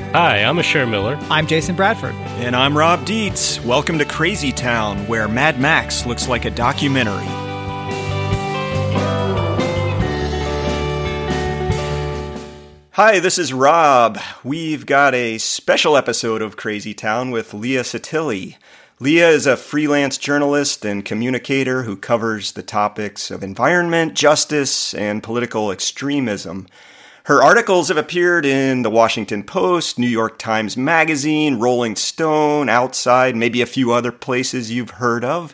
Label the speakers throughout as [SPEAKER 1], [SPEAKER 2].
[SPEAKER 1] Hi, I'm Asher Miller.
[SPEAKER 2] I'm Jason Bradford.
[SPEAKER 3] And I'm Rob Dietz. Welcome to Crazy Town, where Mad Max looks like a documentary. Hi, this is Rob. We've got a special episode of Crazy Town with Leah Sottile. Leah is a freelance journalist and communicator who covers the topics of environment, justice, and political extremism. Her articles have appeared in The Washington Post, New York Times Magazine, Rolling Stone, Outside, maybe a few other places you've heard of.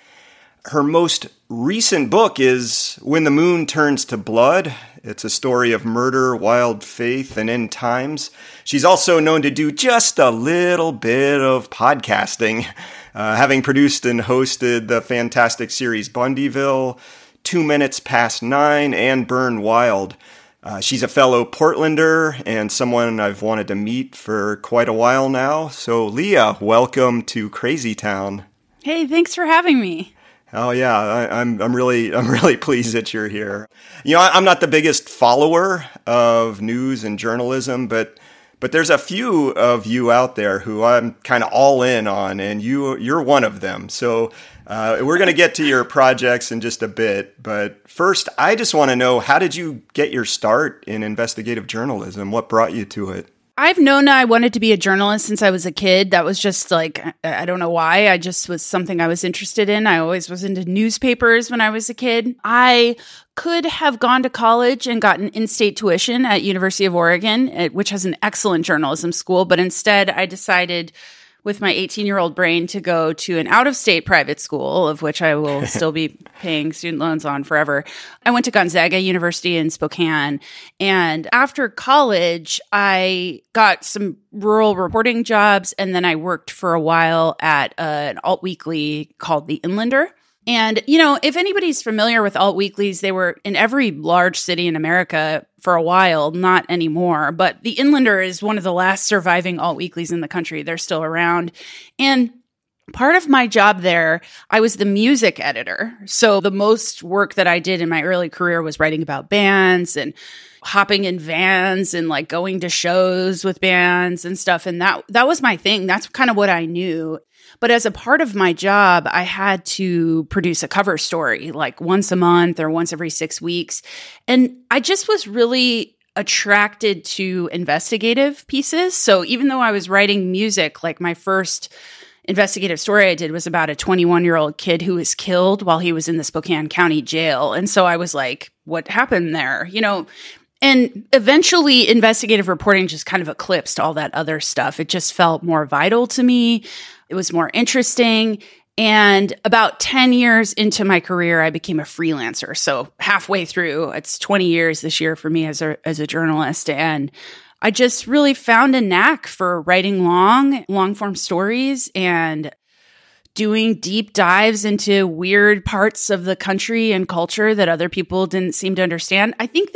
[SPEAKER 3] Her most recent book is When the Moon Turns to Blood. It's a story of murder, wild faith, and end times. She's also known to do just a little bit of podcasting, having produced and hosted the fantastic series Bundyville, 2 Minutes Past 9, and Burn Wild. She's a fellow Portlander and someone I've wanted to meet for quite a while now. So, Leah, welcome to Crazy Town.
[SPEAKER 4] Hey, thanks for having me.
[SPEAKER 3] Oh yeah, I'm really pleased that you're here. You know, I'm not the biggest follower of news and journalism, but there's a few of you out there who I'm kind of all in on, and you're one of them. So we're going to get to your projects in just a bit, but first, I just want to know, how did you get your start in investigative journalism? What brought you to it?
[SPEAKER 4] I've known I wanted to be a journalist since I was a kid. That was just like, I don't know why. I just was something I was interested in. I always was into newspapers when I was a kid. I could have gone to college and gotten in-state tuition at University of Oregon, which has an excellent journalism school. But instead, I decided with my 18-year-old brain to go to an out-of-state private school, of which I will still be paying student loans on forever. I went to Gonzaga University in Spokane. And after college, I got some rural reporting jobs. And then I worked for a while at an alt weekly called The Inlander. And, you know, if anybody's familiar with alt weeklies, they were in every large city in America for a while, not anymore. But The Inlander is one of the last surviving alt weeklies in the country. They're still around. And part of my job there, I was the music editor. So the most work that I did in my early career was writing about bands and hopping in vans and like going to shows with bands and stuff. And that was my thing. That's kind of what I knew. But as a part of my job, I had to produce a cover story like once a month or once every 6 weeks. And I just was really attracted to investigative pieces. So even though I was writing music, like my first investigative story I did was about a 21-year-old kid who was killed while he was in the Spokane County jail. And so I was like, what happened there? You know, and eventually investigative reporting just kind of eclipsed all that other stuff. It just felt more vital to me. It was more interesting. And about 10 years into my career, I became a freelancer. So halfway through, it's 20 years this year for me as a journalist. And I just really found a knack for writing long form stories and doing deep dives into weird parts of the country and culture that other people didn't seem to understand. I think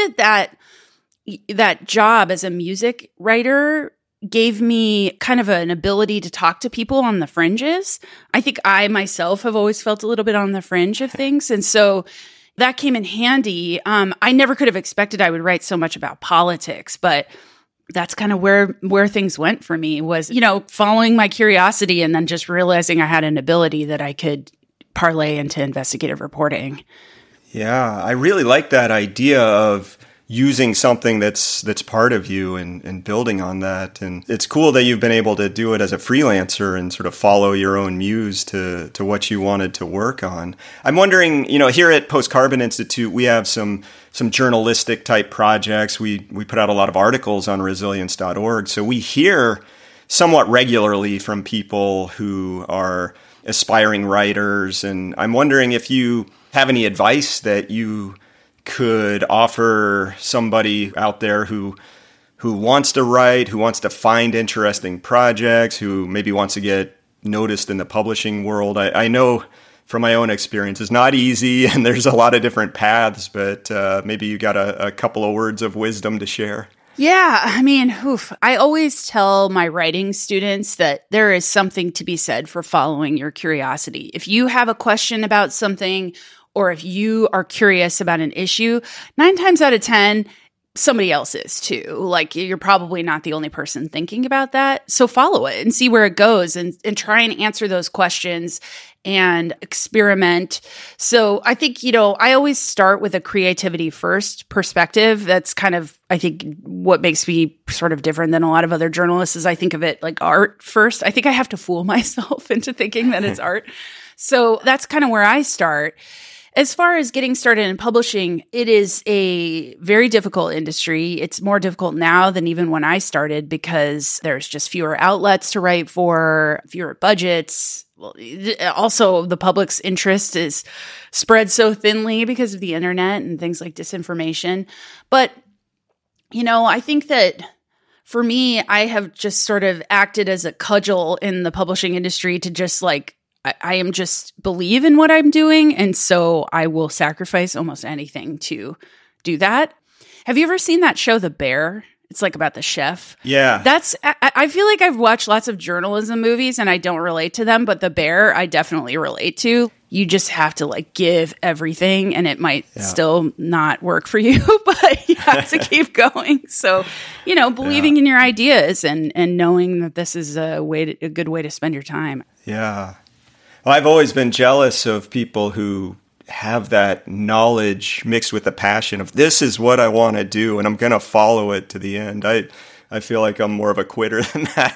[SPEAKER 4] that job as a music writer gave me kind of an ability to talk to people on the fringes. I think I myself have always felt a little bit on the fringe of things. And so that came in handy. I never could have expected I would write so much about politics, but that's kind of where things went for me was, you know, following my curiosity and then just realizing I had an ability that I could parlay into investigative reporting.
[SPEAKER 3] Yeah, I really like that idea of using something that's part of you and building on that. And it's cool that you've been able to do it as a freelancer and sort of follow your own muse to what you wanted to work on. I'm wondering, you know, here at Post Carbon Institute, we have some journalistic type projects. We put out a lot of articles on resilience.org. So we hear somewhat regularly from people who are aspiring writers. And I'm wondering if you have any advice that you could offer somebody out there who wants to write, who wants to find interesting projects, who maybe wants to get noticed in the publishing world. I know from my own experience, it's not easy and there's a lot of different paths, but maybe you got a couple of words of wisdom to share.
[SPEAKER 4] Yeah, I mean, I always tell my writing students that there is something to be said for following your curiosity. If you have a question about something, or if you are curious about an issue, 9 times out of 10, somebody else is too. Like, you're probably not the only person thinking about that. So follow it and see where it goes, and try and answer those questions and experiment. So I think, I always start with a creativity first perspective. That's kind of, I think, what makes me sort of different than a lot of other journalists is I think of it like art first. I think I have to fool myself into thinking that it's art. So that's kind of where I start. As far as getting started in publishing, it is a very difficult industry. It's more difficult now than even when I started because there's just fewer outlets to write for, fewer budgets. Well, also, the public's interest is spread so thinly because of the internet and things like disinformation. But, I think that for me, I have just sort of acted as a cudgel in the publishing industry to just I am just believe in what I'm doing. And so I will sacrifice almost anything to do that. Have you ever seen that show, The Bear? It's like about the chef.
[SPEAKER 3] Yeah.
[SPEAKER 4] I feel like I've watched lots of journalism movies and I don't relate to them, but The Bear I definitely relate to. You just have to give everything, and it might still not work for you, but you have to keep going. So, believing in your ideas and knowing that this is a good way to spend your time.
[SPEAKER 3] Yeah. Well, I've always been jealous of people who have that knowledge mixed with the passion of this is what I want to do and I'm going to follow it to the end. I feel like I'm more of a quitter than that.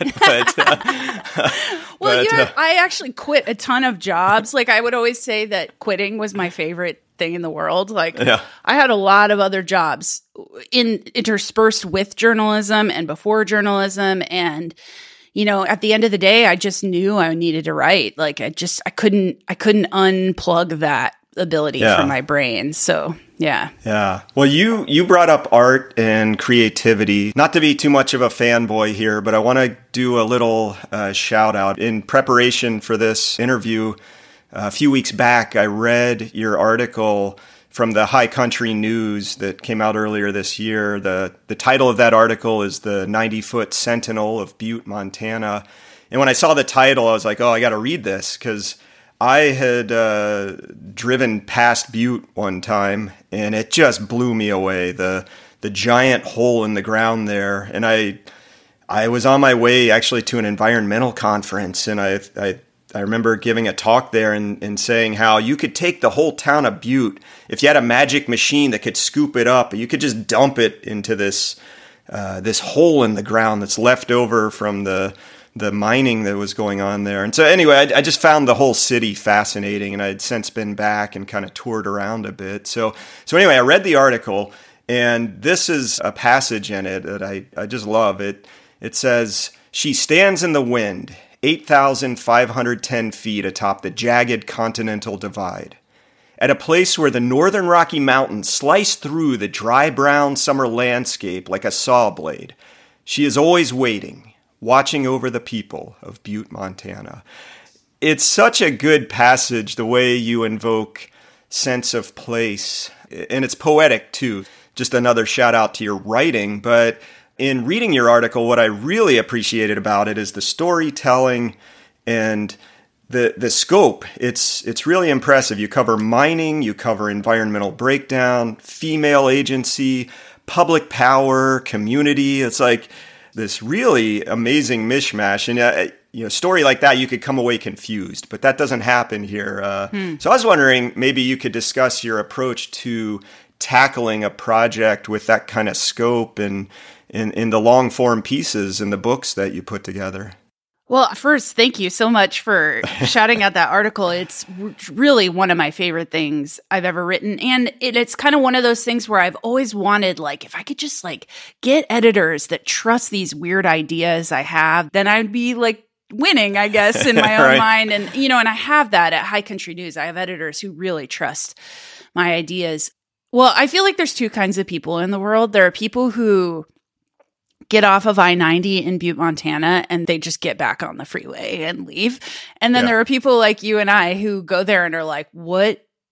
[SPEAKER 3] But,
[SPEAKER 4] I actually quit a ton of jobs. I would always say that quitting was my favorite thing in the world. I had a lot of other jobs interspersed with journalism and before journalism. And at the end of the day, I just knew I needed to write. I couldn't unplug that ability from my brain. So, yeah.
[SPEAKER 3] Yeah. Well, you brought up art and creativity. Not to be too much of a fanboy here, but I want to do a little shout out. In preparation for this interview, a few weeks back, I read your article from the High Country News that came out earlier this year. The title of that article is The 90-Foot Sentinel of Butte, Montana. And when I saw the title, I was like, oh, I got to read this, because I had driven past Butte one time, and it just blew me away, the giant hole in the ground there. And I was on my way actually to an environmental conference, and I remember giving a talk there and saying how you could take the whole town of Butte, if you had a magic machine that could scoop it up, you could just dump it into this hole in the ground that's left over from the mining that was going on there. And so anyway, I just found the whole city fascinating, and I had since been back and kind of toured around a bit. So anyway, I read the article, and this is a passage in it that I just love. It says, "She stands in the wind, 8,510 feet atop the jagged Continental Divide, at a place where the northern Rocky Mountains slice through the dry brown summer landscape like a saw blade. She is always waiting, watching over the people of Butte, Montana." It's such a good passage, the way you invoke sense of place, and it's poetic too. Just another shout out to your writing, but in reading your article, what I really appreciated about it is the storytelling and the scope. It's really impressive. You cover mining, you cover environmental breakdown, female agency, public power, community. It's like this really amazing mishmash. And a story like that, you could come away confused, but that doesn't happen here. So I was wondering, maybe you could discuss your approach to tackling a project with that kind of scope and in the long form pieces in the books that you put together.
[SPEAKER 4] Well, first, thank you so much for shouting out that article. It's really one of my favorite things I've ever written. And it's kind of one of those things where I've always wanted, if I could just get editors that trust these weird ideas I have, then I'd be winning, I guess, in my own
[SPEAKER 3] Right.
[SPEAKER 4] mind. And, and I have that at High Country News. I have editors who really trust my ideas. Well, I feel like there's two kinds of people in the world. There are people who get off of I-90 in Butte, Montana, and they just get back on the freeway and leave. And then there are people like you and I who go there and are like, what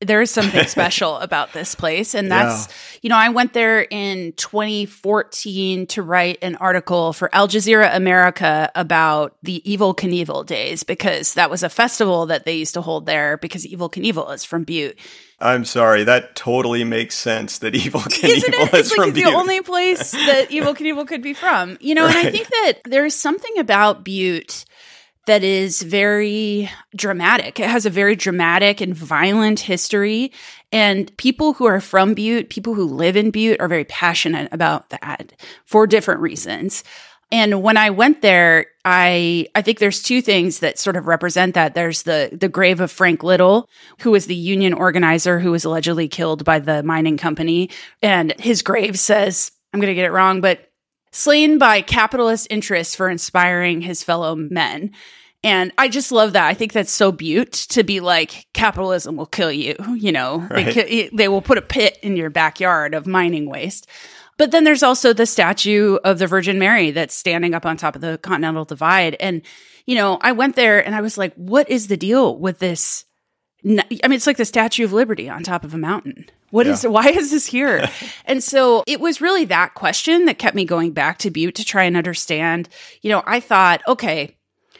[SPEAKER 4] There is something special about this place. And that's, I went there in 2014 to write an article for Al Jazeera America about the Evel Knievel days, because that was a festival that they used to hold there, because Evel Knievel is from Butte.
[SPEAKER 3] I'm sorry, that totally makes sense that Evel Knievel is from Butte.
[SPEAKER 4] It's the only place that Evel Knievel could be from. And I think that there's something about Butte that is very dramatic. It has a very dramatic and violent history. And people who are from Butte, people who live in Butte, are very passionate about that for different reasons. And when I went there, I think there's two things that sort of represent that. There's the grave of Frank Little, who was the union organizer who was allegedly killed by the mining company. And his grave says, I'm going to get it wrong, but slain by capitalist interests for inspiring his fellow men. And I just love that. I think that's so Butte, to be like, capitalism will kill you, Right. They will put a pit in your backyard of mining waste. But then there's also the statue of the Virgin Mary that's standing up on top of the Continental Divide. And, I went there and I was like, what is the deal with this? It's like the Statue of Liberty on top of a mountain. Why is this here? And so it was really that question that kept me going back to Butte to try and understand. I thought, okay,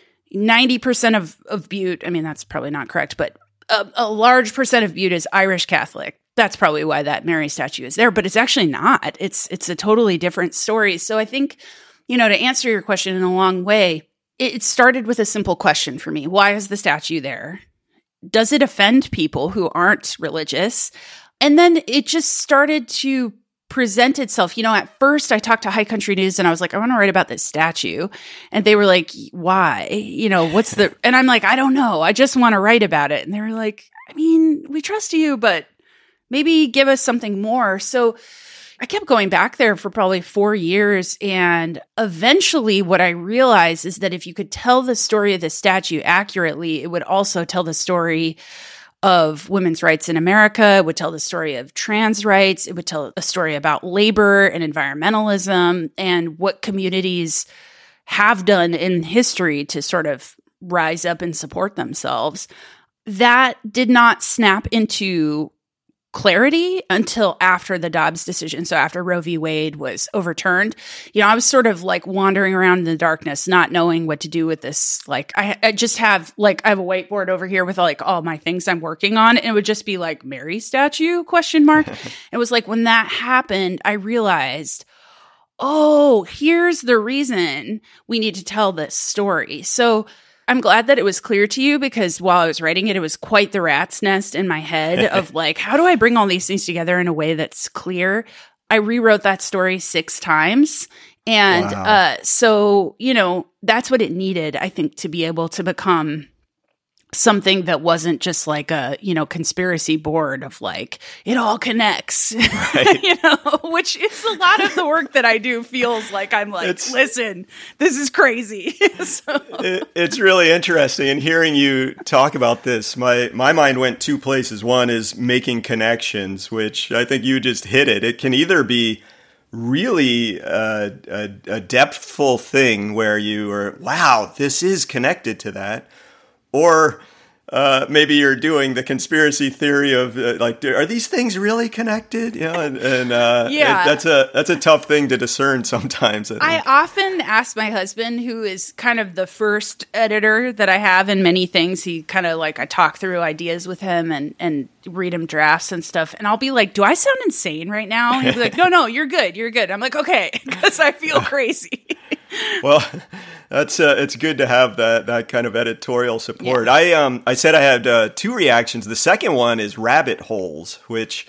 [SPEAKER 4] 90% of Butte, that's probably not correct, but a large percent of Butte is Irish Catholic. That's probably why that Mary statue is there, but it's actually not. It's a totally different story. So I think, to answer your question in a long way, it started with a simple question for me. Why is the statue there? Does it offend people who aren't religious? And then it just started to present itself. At first I talked to High Country News and I was like, I want to write about this statue. And they were like, why? And I'm like, I don't know. I just want to write about it. And they were like, we trust you, but maybe give us something more. So I kept going back there for probably 4 years. And eventually what I realized is that if you could tell the story of the statue accurately, it would also tell the story of women's rights in America. It would tell the story of trans rights. It would tell a story about labor and environmentalism and what communities have done in history to sort of rise up and support themselves. That did not snap into clarity until after the Dobbs decision. So after Roe v. Wade was overturned, I was sort of like wandering around in the darkness, not knowing what to do with this. Like I just have I have a whiteboard over here with like all my things I'm working on. And it would just be like Mary statue ? It was like when that happened, I realized, oh, here's the reason we need to tell this story. So I'm glad that it was clear to you, because while I was writing it, it was quite the rat's nest in my head of like, how do I bring all these things together in a way that's clear? I rewrote that story 6 times. And so, that's what it needed, I think, to be able to become something that wasn't just like a, conspiracy board of like, it all connects, right. Which is a lot of the work that I do feels like I'm like, listen, this is crazy.
[SPEAKER 3] It's really interesting. And hearing you talk about this, my mind went 2 places. One is making connections, which I think you just hit it. It can either be really a depthful thing where you are, wow, this is connected to that. Or maybe you're doing the conspiracy theory of are these things really connected? That's a tough thing to discern sometimes.
[SPEAKER 4] I often ask my husband, who is kind of the first editor that I have in many things. He kind of I talk through ideas with him and read him drafts and stuff. And I'll be like, do I sound insane right now? And he'll be like, no, you're good. You're good. I'm like, okay, because I feel crazy.
[SPEAKER 3] Well, it's good to have that kind of editorial support. Yeah. I said I had 2 reactions. The second one is rabbit holes, which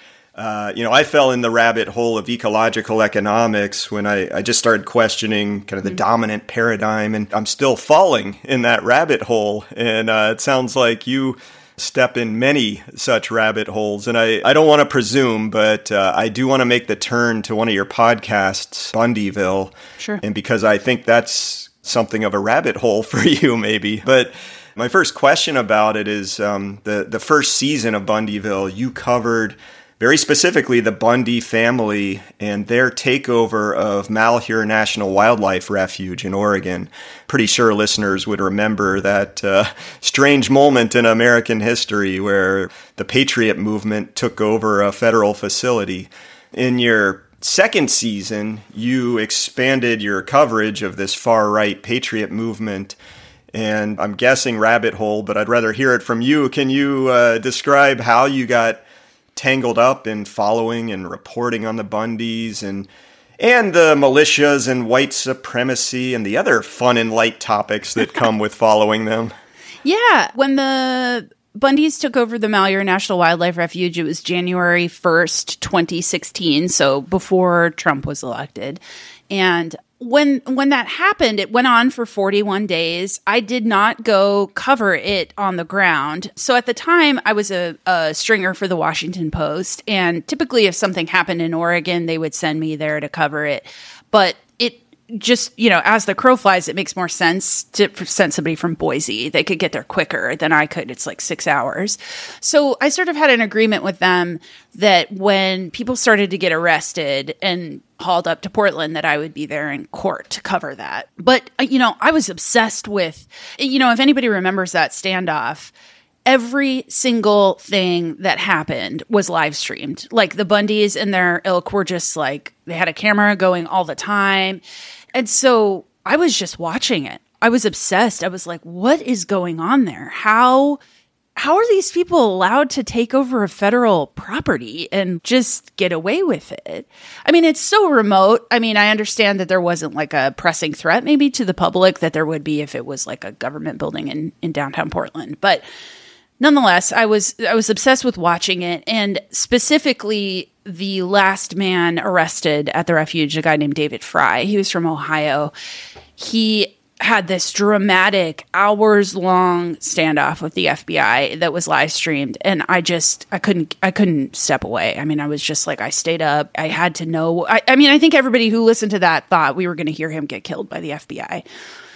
[SPEAKER 3] I fell in the rabbit hole of ecological economics when I just started questioning kind of the dominant paradigm, and I'm still falling in that rabbit hole. And it sounds like you step in many such rabbit holes. And I don't want to presume, but I do want to make the turn to one of your podcasts, Bundyville.
[SPEAKER 4] Sure.
[SPEAKER 3] And because I think that's something of a rabbit hole for you, maybe. But my first question about it is the first season of Bundyville, you covered very specifically the Bundy family and their takeover of Malheur National Wildlife Refuge in Oregon. Pretty sure listeners would remember that strange moment in American history where the Patriot movement took over a federal facility. In your second season, you expanded your coverage of this far-right Patriot movement, and I'm guessing rabbit hole, but I'd rather hear it from you. Can you describe how you got tangled up in following and reporting on the Bundys and the militias and white supremacy and the other fun and light topics that come with following them?
[SPEAKER 4] Yeah. When the Bundys took over the Malheur National Wildlife Refuge, it was January 1st, 2016, so before Trump was elected. And when that happened, it went on for 41 days. I did not go cover it on the ground. So at the time, I was a stringer for the Washington Post. And typically, if something happened in Oregon, they would send me there to cover it. But it just, as the crow flies, it makes more sense to send somebody from Boise. They could get there quicker than I could. It's like 6 hours. So I sort of had an agreement with them that when people started to get arrested and hauled up to Portland, that I would be there in court to cover that. But, I was obsessed with, if anybody remembers that standoff, every single thing that happened was live streamed. Like the Bundys and their ilk were just like, they had a camera going all the time. And so I was just watching it. I was obsessed. I was like, what is going on there? How are these people allowed to take over a federal property and just get away with it? I mean, it's so remote. I mean, I understand that there wasn't like a pressing threat maybe to the public that there would be if it was like a government building in downtown Portland. But nonetheless, I was obsessed with watching it, and specifically the last man arrested at the refuge, a guy named David Fry. He was from Ohio. He had this dramatic hours-long standoff with the FBI that was live streamed, and I couldn't step away. I mean, I was just like, I stayed up. I had to know. I mean, I think everybody who listened to that thought we were going to hear him get killed by the FBI.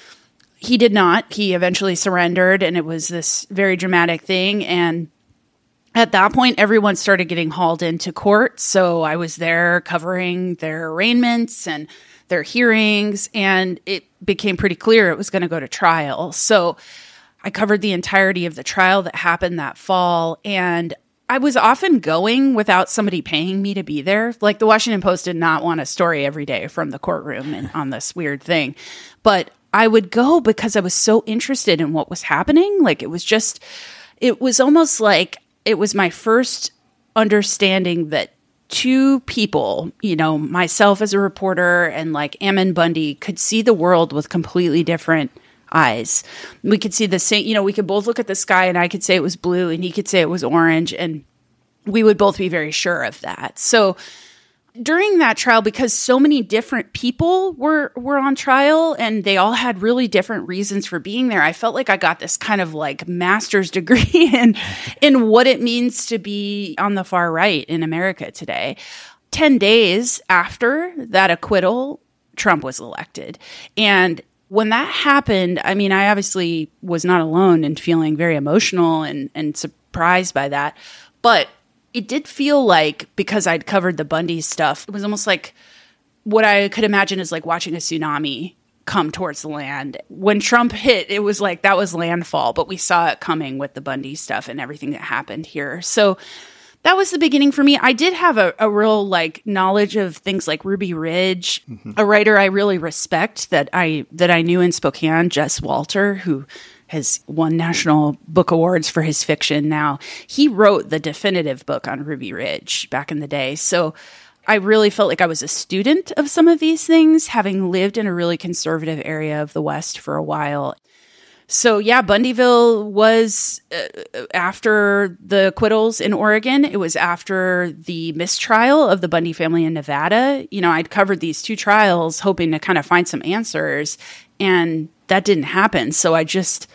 [SPEAKER 4] He did not. He eventually surrendered, and it was this very dramatic thing. And at that point, everyone started getting hauled into court. So I was there covering their arraignments and their hearings, and it became pretty clear it was going to go to trial. So I covered the entirety of the trial that happened that fall, and I was often going without somebody paying me to be there. Like the Washington Post did not want a story every day from the courtroom and on this weird thing. But I would go because I was so interested in what was happening. Like it was almost like it was my first understanding that two people, myself as a reporter and like Ammon Bundy, could see the world with completely different eyes. We could see the same, we could both look at the sky and I could say it was blue and he could say it was orange, and we would both be very sure of that. So during that trial, because so many different people were on trial and they all had really different reasons for being there, I felt like I got this kind of like master's degree in what it means to be on the far right in America today. 10 days after that acquittal, Trump was elected. And when that happened, I mean, I obviously was not alone in feeling very emotional and surprised by that. But it did feel like, because I'd covered the Bundy stuff, it was almost like what I could imagine is like watching a tsunami come towards the land. When Trump hit, it was like that was landfall, but we saw it coming with the Bundy stuff and everything that happened here. So that was the beginning for me. I did have a real like knowledge of things like Ruby Ridge, a writer I really respect that I knew in Spokane, Jess Walter, who has won national book awards for his fiction now. He wrote the definitive book on Ruby Ridge back in the day. So I really felt like I was a student of some of these things, having lived in a really conservative area of the West for a while. So yeah, Bundyville was after the acquittals in Oregon. It was after the mistrial of the Bundy family in Nevada. I'd covered these two trials hoping to kind of find some answers, and that didn't happen. So I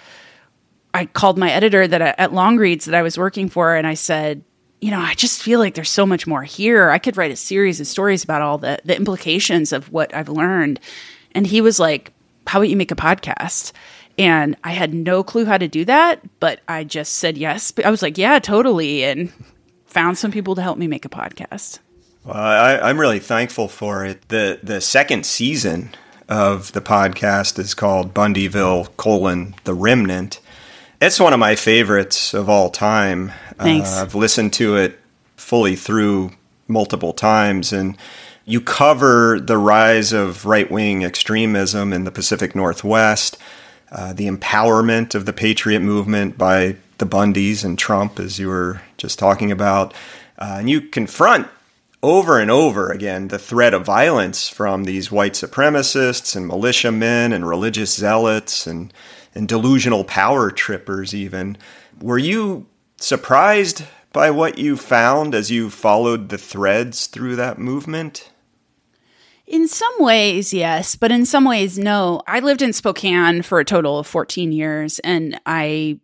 [SPEAKER 4] called my editor at Longreads that I was working for, and I said, I just feel like there's so much more here. I could write a series of stories about all the implications of what I've learned. And he was like, how about you make a podcast? And I had no clue how to do that, but I just said yes. I was like, yeah, totally. And found some people to help me make a podcast.
[SPEAKER 3] Well, I'm really thankful for it. The second season of the podcast is called Bundyville: The Remnant. It's one of my favorites of all time.
[SPEAKER 4] Thanks.
[SPEAKER 3] I've listened to it fully through multiple times, and you cover the rise of right-wing extremism in the Pacific Northwest, the empowerment of the Patriot movement by the Bundys and Trump, as you were just talking about. And you confront over and over again the threat of violence from these white supremacists and militiamen and religious zealots and delusional power trippers even. Were you surprised by what you found as you followed the threads through that movement?
[SPEAKER 4] In some ways, yes, but in some ways, no. I lived in Spokane for a total of 14 years, and I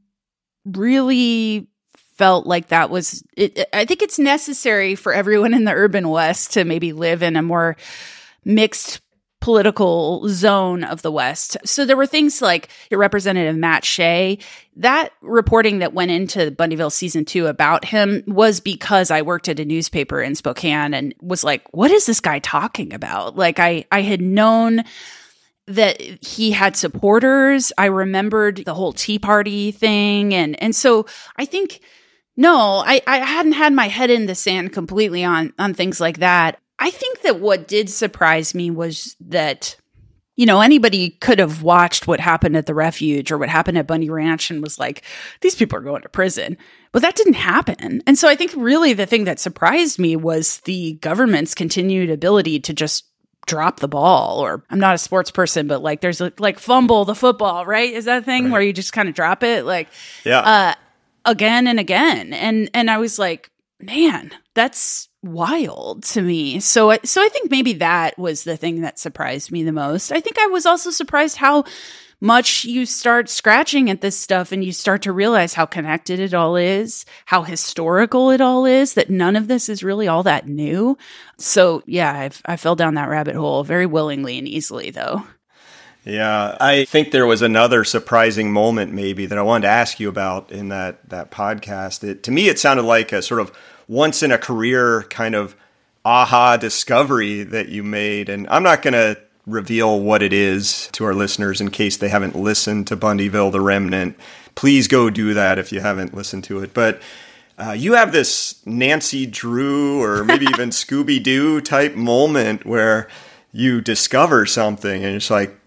[SPEAKER 4] really felt like that was it. I think it's necessary for everyone in the urban West to maybe live in a more mixed political zone of the West. So there were things like your Representative Matt Shea. That reporting that went into Bundyville season 2 about him was because I worked at a newspaper in Spokane and was like, what is this guy talking about? Like I had known that he had supporters. I remembered the whole Tea Party thing. And so I think, no, I hadn't had my head in the sand completely on things like that. I think that what did surprise me was that, you know, anybody could have watched what happened at the refuge or what happened at Bundy Ranch and was like, these people are going to prison. But that didn't happen. And so I think really the thing that surprised me was the government's continued ability to just drop the ball. Or I'm not a sports person, but like there's like fumble the football, right? Is that a thing where you just kind of drop it? Like, again and again. And I was like, man, that's wild to me. So I think maybe that was the thing that surprised me the most. I think I was also surprised how much you start scratching at this stuff and you start to realize how connected it all is, how historical it all is, that none of this is really all that new. So yeah, I fell down that rabbit hole very willingly and easily though.
[SPEAKER 3] Yeah, I think there was another surprising moment maybe that I wanted to ask you about in that podcast. To me, it sounded like a sort of once in a career kind of aha discovery that you made. And I'm not going to reveal what it is to our listeners in case they haven't listened to Bundyville: The Remnant. Please go do that if you haven't listened to it. But you have this Nancy Drew or maybe even Scooby-Doo type moment where you discover something and it's like,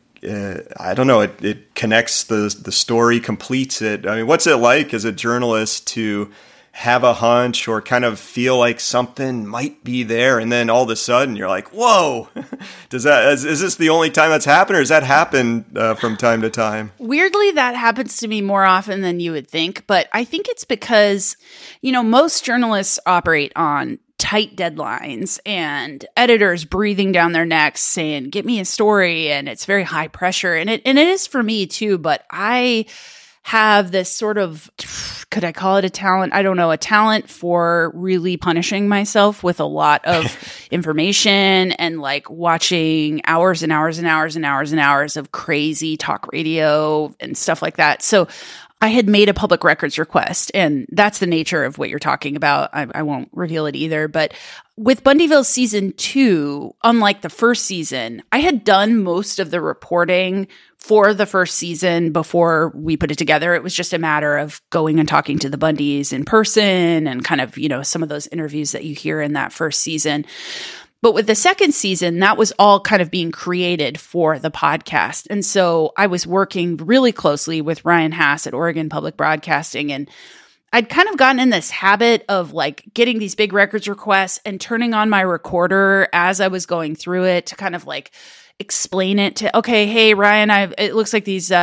[SPEAKER 3] I don't know, it connects the story, completes it. I mean, what's it like as a journalist to have a hunch or kind of feel like something might be there, and then all of a sudden you're like, whoa, is this the only time that's happened, or does that happen from time to time?
[SPEAKER 4] Weirdly, that happens to me more often than you would think, but I think it's because, you know, most journalists operate on tight deadlines and editors breathing down their necks saying, get me a story, and it's very high pressure, and it is for me too, but I have this sort of, could I call it a talent? I don't know, a talent for really punishing myself with a lot of information and like watching hours and hours and hours and hours and hours of crazy talk radio and stuff like that. So I had made a public records request, and that's the nature of what you're talking about. I won't reveal it either. But with Bundyville season 2, unlike the first season, I had done most of the reporting for the first season before we put it together. It was just a matter of going and talking to the Bundys in person and kind of, you know, some of those interviews that you hear in that first season. But with the second season, that was all kind of being created for the podcast. And so I was working really closely with Ryan Hass at Oregon Public Broadcasting. And I'd kind of gotten in this habit of like getting these big records requests and turning on my recorder as I was going through it to kind of like explain it to, okay, hey, Ryan, it looks like these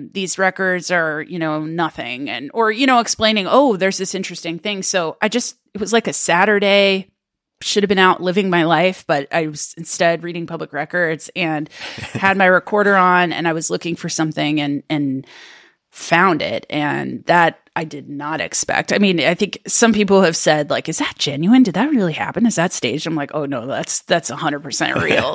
[SPEAKER 4] records are, you know, nothing. And, or, you know, explaining, oh, there's this interesting thing. So it was like a Saturday. Should have been out living my life, but I was instead reading public records and had my recorder on, and I was looking for something and found it. And that I did not expect. I mean, I think some people have said, like, is that genuine? Did that really happen? Is that staged? I'm like, oh no, that's 100% real.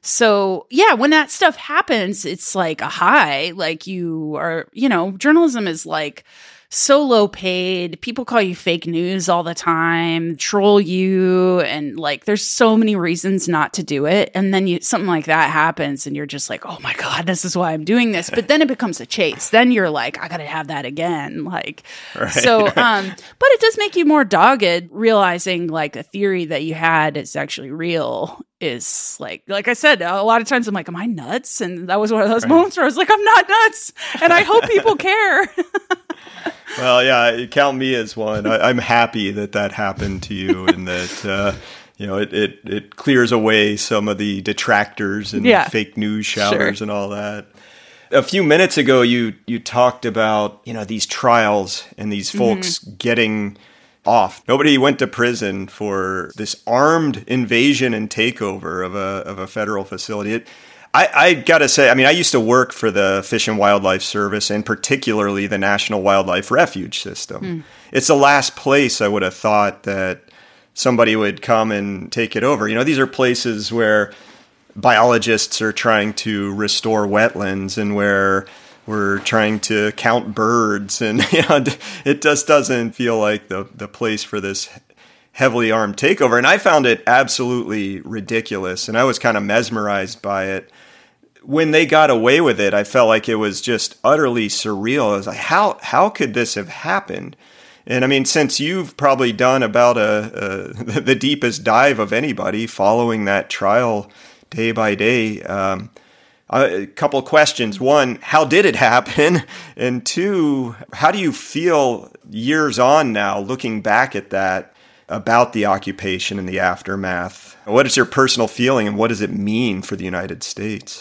[SPEAKER 4] So yeah, when that stuff happens, it's like a high, like you are, you know, journalism is like so low paid. People call you fake news all the time, troll you, and like there's so many reasons not to do it. And then something like that happens and you're just like, oh my God, this is why I'm doing this. But then it becomes a chase. Then you're like, I gotta have that again. Like, right. So, but it does make you more dogged, realizing like a theory that you had is actually real is like I said, a lot of times I'm like, am I nuts? And that was one of those moments where I was like, I'm not nuts. And I hope people care.
[SPEAKER 3] Well, yeah, count me as one. I'm happy that happened to you and that, it clears away some of the detractors and fake news shouters and all that. A few minutes ago, you talked about, these trials and these folks getting off. Nobody went to prison for this armed invasion and takeover of a federal facility. I got to say, I used to work for the Fish and Wildlife Service and particularly the National Wildlife Refuge System. It's the last place I would have thought that somebody would come and take it over. These are places where biologists are trying to restore wetlands and where we're trying to count birds. And it just doesn't feel like the place for this heavily armed takeover. And I found it absolutely ridiculous. And I was kind of mesmerized by it. When they got away with it, I felt like it was just utterly surreal. I was like, how could this have happened? And since you've probably done about the deepest dive of anybody following that trial day by day, a couple of questions. One, how did it happen? And two, how do you feel years on now, looking back at that, about the occupation and the aftermath? What is your personal feeling and what does it mean for the United States?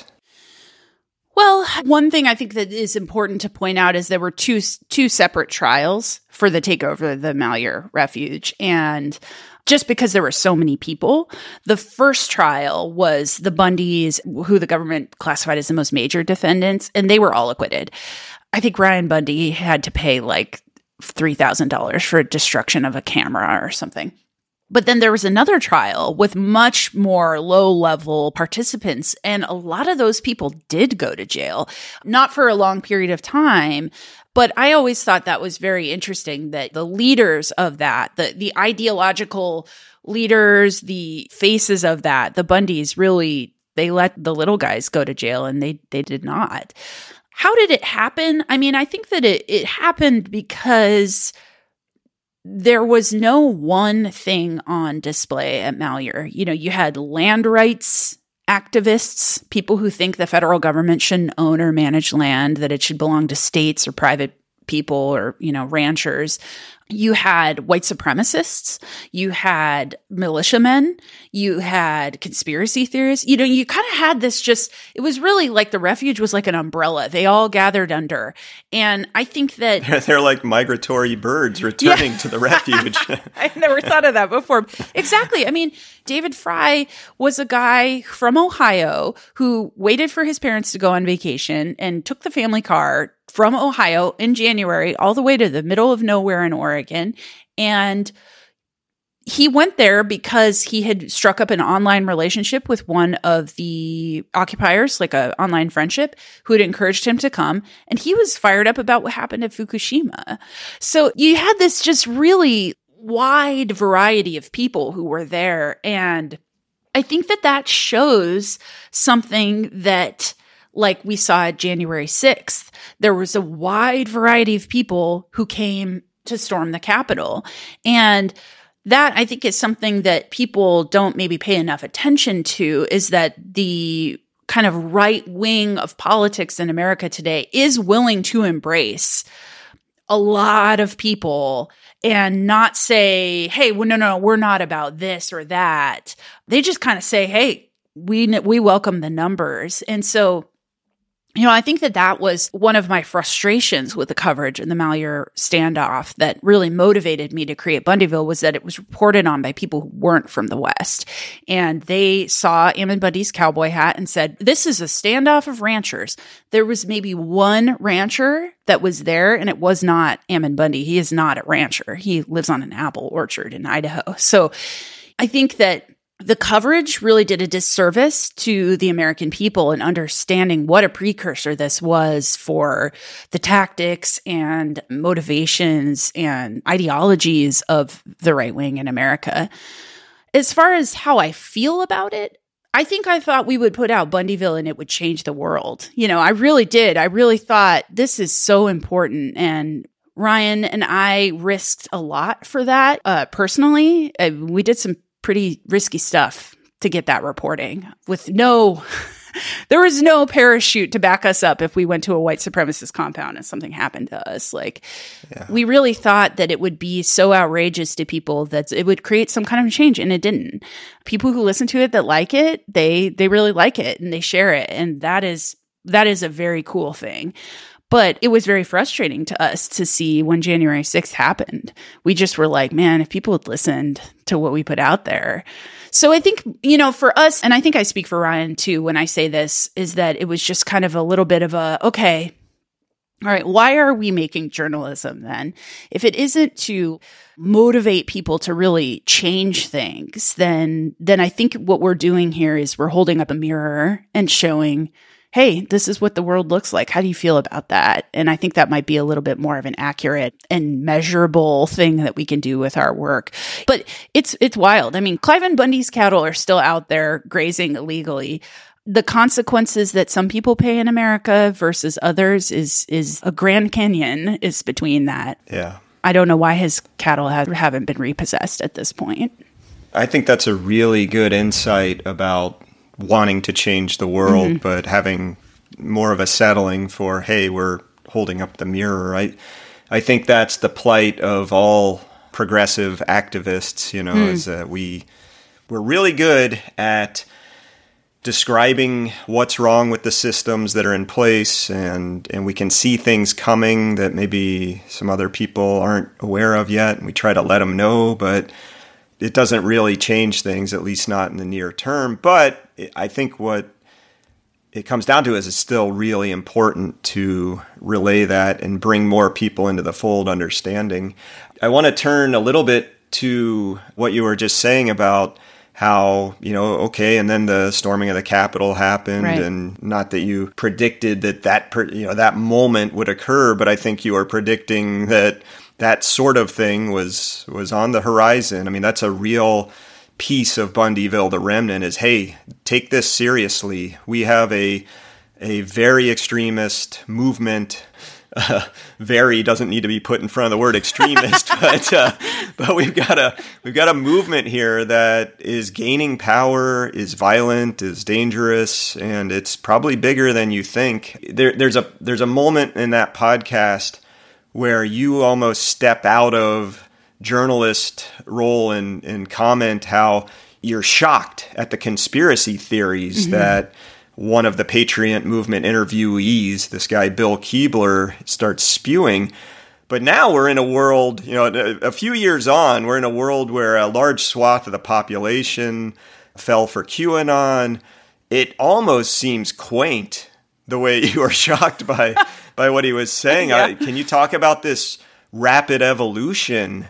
[SPEAKER 4] Well, one thing I think that is important to point out is there were two separate trials for the takeover of the Malheur Refuge. And just because there were so many people, the first trial was the Bundys, who the government classified as the most major defendants, and they were all acquitted. I think Ryan Bundy had to pay like $3,000 for destruction of a camera or something. But then there was another trial with much more low-level participants, and a lot of those people did go to jail, not for a long period of time. But I always thought that was very interesting that the leaders of that, the ideological leaders, the faces of that, the Bundys really, they let the little guys go to jail, and they did not. How did it happen? I think that it happened because there was no one thing on display at Malheur. You had land rights activists, people who think the federal government shouldn't own or manage land, that it should belong to states or private people or, ranchers. You had white supremacists, you had militiamen, you had conspiracy theorists. You kind of had this it was really like the refuge was like an umbrella. They all gathered under. And I think that
[SPEAKER 3] they're like migratory birds returning to the refuge.
[SPEAKER 4] I never thought of that before. Exactly. David Fry was a guy from Ohio who waited for his parents to go on vacation and took the family car from Ohio in January all the way to the middle of nowhere in Oregon. And he went there because he had struck up an online relationship with one of the occupiers, like an online friendship, who had encouraged him to come. And he was fired up about what happened at Fukushima. So you had this just really wide variety of people who were there. And I think that shows something that, like we saw at January 6th, there was a wide variety of people who came to storm the Capitol. And that, I think, is something that people don't maybe pay enough attention to, is that the kind of right wing of politics in America today is willing to embrace a lot of people and not say, hey, well, no, we're not about this or that. They just kind of say, hey, we welcome the numbers. And so, I think that was one of my frustrations with the coverage in the Malheur standoff that really motivated me to create Bundyville, was that it was reported on by people who weren't from the West. And they saw Ammon Bundy's cowboy hat and said, this is a standoff of ranchers. There was maybe one rancher that was there, and it was not Ammon Bundy. He is not a rancher. He lives on an apple orchard in Idaho. So I think that the coverage really did a disservice to the American people in understanding what a precursor this was for the tactics and motivations and ideologies of the right wing in America. As far as how I feel about it, I think I thought we would put out Bundyville and it would change the world. I really did. I really thought this is so important. And Ryan and I risked a lot for that. Personally, we did some pretty risky stuff to get that reporting with there was no parachute to back us up if we went to a white supremacist compound and something happened to us. We really thought that it would be so outrageous to people that it would create some kind of change, and it didn't. People who listen to it that like it, they really like it and they share it. And that is a very cool thing. But it was very frustrating to us to see when January 6th happened. We just were like, man, if people had listened to what we put out there. So I think, for us, and I think I speak for Ryan too when I say this, is that it was just kind of a little bit of okay, all right, why are we making journalism then? If it isn't to motivate people to really change things, then I think what we're doing here is we're holding up a mirror and showing, hey, this is what the world looks like. How do you feel about that? And I think that might be a little bit more of an accurate and measurable thing that we can do with our work. But it's wild. I mean, Cliven Bundy's cattle are still out there grazing illegally. The consequences that some people pay in America versus others is a Grand Canyon is between that.
[SPEAKER 3] Yeah.
[SPEAKER 4] I don't know why his cattle haven't been repossessed at this point.
[SPEAKER 3] I think that's a really good insight about wanting to change the world, but having more of a settling for, hey, we're holding up the mirror. I think that's the plight of all progressive activists, is that we're really good at describing what's wrong with the systems that are in place, and we can see things coming that maybe some other people aren't aware of yet, and we try to let them know, but it doesn't really change things, at least not in the near term. But I think what it comes down to is it's still really important to relay that and bring more people into the fold understanding. I want to turn a little bit to what you were just saying about how, and then the storming of the Capitol happened, right. And not that you predicted that moment would occur, but I think you were predicting that sort of thing was on the horizon. I mean, that's a real piece of Bundyville, the remnant, is, hey, take this seriously. We have a very extremist movement. Very doesn't need to be put in front of the word extremist, but we've got a movement here that is gaining power, is violent, is dangerous, and it's probably bigger than you think. There's a moment in that podcast where you almost step out of journalist role and comment how you're shocked at the conspiracy theories that one of the Patriot Movement interviewees, this guy Bill Keebler, starts spewing. But now we're in a world, a few years on, we're in a world where a large swath of the population fell for QAnon. It almost seems quaint the way you were shocked by what he was saying. Yeah. Can you talk about this rapid evolution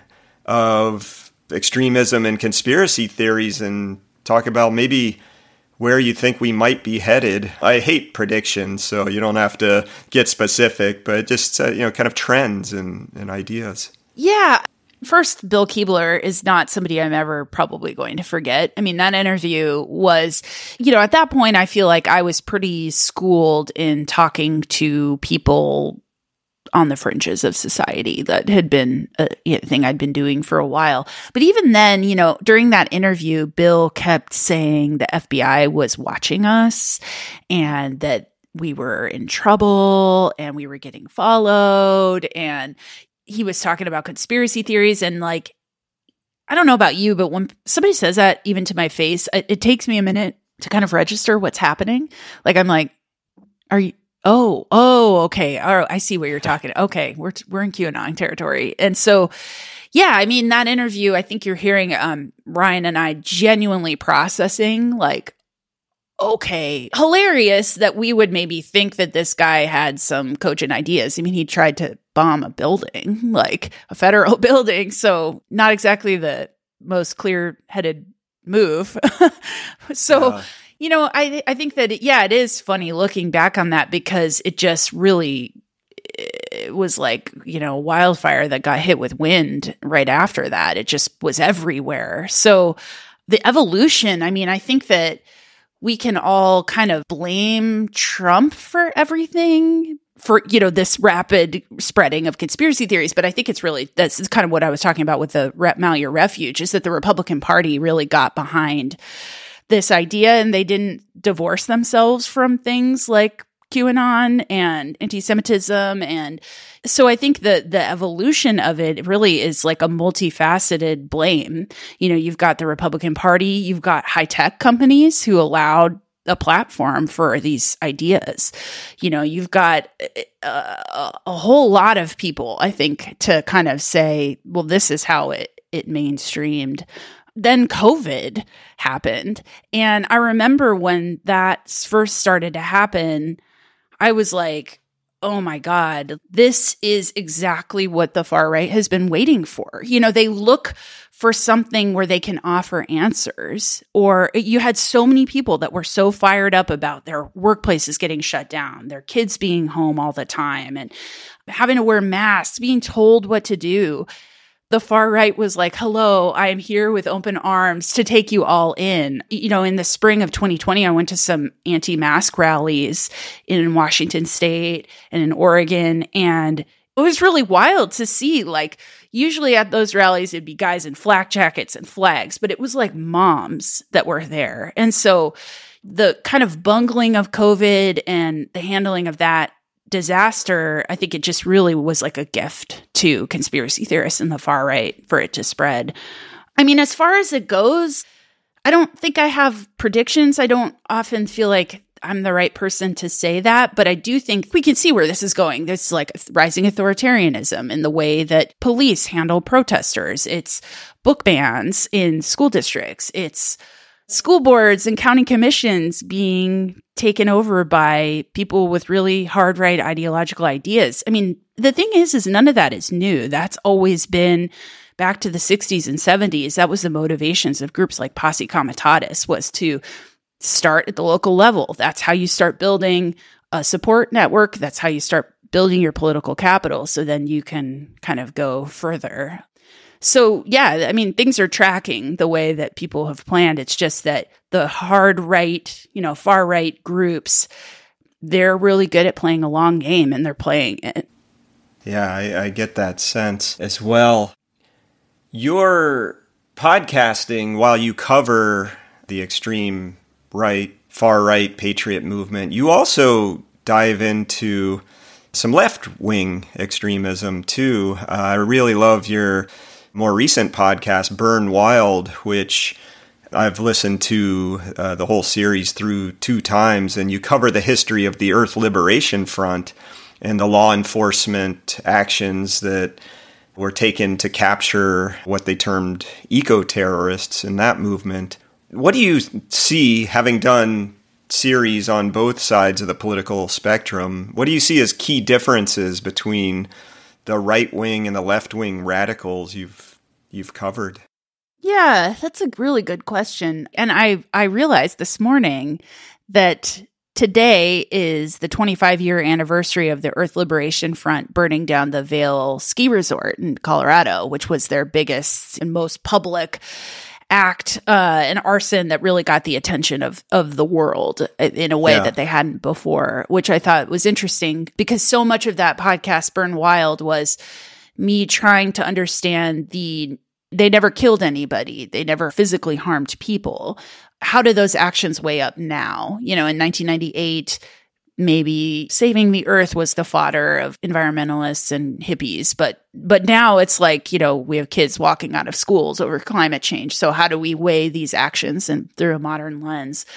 [SPEAKER 3] of extremism and conspiracy theories and talk about maybe where you think we might be headed? I hate predictions, so you don't have to get specific, but just, kind of trends and ideas.
[SPEAKER 4] Yeah. First, Bill Keebler is not somebody I'm ever probably going to forget. I mean, that interview was, at that point, I feel like I was pretty schooled in talking to people on the fringes of society. That had been a thing I'd been doing for a while. But even then, during that interview, Bill kept saying the FBI was watching us and that we were in trouble and we were getting followed. And he was talking about conspiracy theories. And I don't know about you, but when somebody says that even to my face, it takes me a minute to kind of register what's happening. I'm like, are you... Oh, okay. All right, I see what you're talking. Okay, we're in QAnon territory. And so, yeah, I mean, that interview, I think you're hearing Ryan and I genuinely processing, okay, hilarious that we would maybe think that this guy had some cogent ideas. I mean, he tried to bomb a building, a federal building. So not exactly the most clear-headed move. So, I think that, it is funny looking back on that because it just really it was like, wildfire that got hit with wind right after that. It just was everywhere. So the evolution, I think that we can all kind of blame Trump for everything, for, this rapid spreading of conspiracy theories. But I think that's kind of what I was talking about with the Malheur Refuge, is that the Republican Party really got behind this idea and they didn't divorce themselves from things like QAnon and anti-Semitism. And so I think that the evolution of it really is like a multifaceted blame. You've got the Republican Party, you've got high-tech companies who allowed a platform for these ideas. You've got a whole lot of people, I think, to kind of say, well, this is how it mainstreamed. Then COVID happened. And I remember when that first started to happen, I was like, oh my God, this is exactly what the far right has been waiting for. They look for something where they can offer answers. Or you had so many people that were so fired up about their workplaces getting shut down, their kids being home all the time and having to wear masks, being told what to do. The far right was like, hello, I am here with open arms to take you all in. In the spring of 2020, I went to some anti-mask rallies in Washington State and in Oregon. And it was really wild to see, like, usually at those rallies, it'd be guys in flak jackets and flags, but it was like moms that were there. And so the kind of bungling of COVID and the handling of that disaster, I think it just really was like a gift to conspiracy theorists in the far right for it to spread. As far as it goes, I don't think I have predictions. I don't often feel like I'm the right person to say that, but I do think we can see where this is going. There's like rising authoritarianism in the way that police handle protesters. It's book bans in school districts. It's school boards and county commissions being taken over by people with really hard right ideological ideas. The thing is none of that is new. That's always been back to the 60s and 70s. That was the motivations of groups like Posse Comitatus, was to start at the local level. That's how you start building a support network. That's how you start building your political capital. So then you can kind of go further. So, yeah, things are tracking the way that people have planned. It's just that the hard right, far right groups, they're really good at playing a long game, and they're playing it.
[SPEAKER 3] Yeah, I get that sense as well. You're podcasting while you cover the extreme right, far right patriot movement. You also dive into some left-wing extremism, too. I really love your more recent podcast, Burn Wild, which I've listened to the whole series through 2 times, and you cover the history of the Earth Liberation Front and the law enforcement actions that were taken to capture what they termed eco-terrorists in that movement. What do you see, having done series on both sides of the political spectrum, what do you see as key differences between the right-wing and the left-wing radicals you've covered?
[SPEAKER 4] Yeah, that's a really good question. And I realized this morning that today is the 25-year anniversary of the Earth Liberation Front burning down the Vail ski resort in Colorado, which was their biggest and most public act, an arson that really got the attention of the world in a way that they hadn't before, which I thought was interesting because so much of that podcast, Burn Wild, was me trying to understand they never killed anybody. They never physically harmed people. How do those actions weigh up now? In 1998, maybe saving the earth was the fodder of environmentalists and hippies. But now it's like, we have kids walking out of schools over climate change. So how do we weigh these actions and through a modern lens?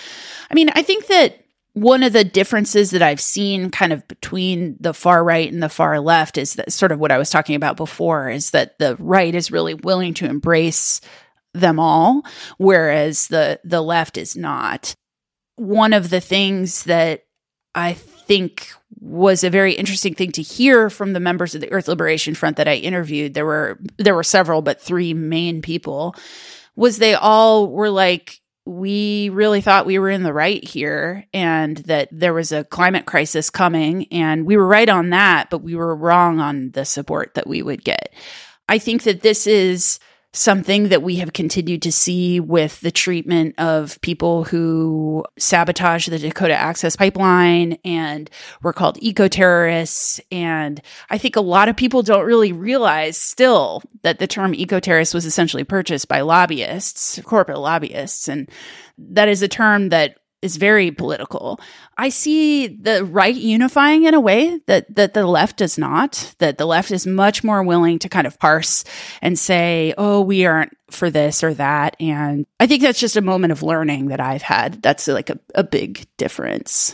[SPEAKER 4] I think that one of the differences that I've seen kind of between the far right and the far left is that sort of what I was talking about before, is that the right is really willing to embrace them all, whereas the left is not. One of the things that I think was a very interesting thing to hear from the members of the Earth Liberation Front that I interviewed, there were several, but 3 main people, was they all were like, we really thought we were in the right here and that there was a climate crisis coming, and we were right on that, but we were wrong on the support that we would get. I think that this is something that we have continued to see with the treatment of people who sabotage the Dakota Access Pipeline and were called eco-terrorists. And I think a lot of people don't really realize still that the term eco-terrorist was essentially purchased by lobbyists, corporate lobbyists. And that is a term that is very political. I see the right unifying in a way that the left does not, that the left is much more willing to kind of parse and say, oh, we aren't for this or that. And I think that's just a moment of learning that I've had. That's like a big difference.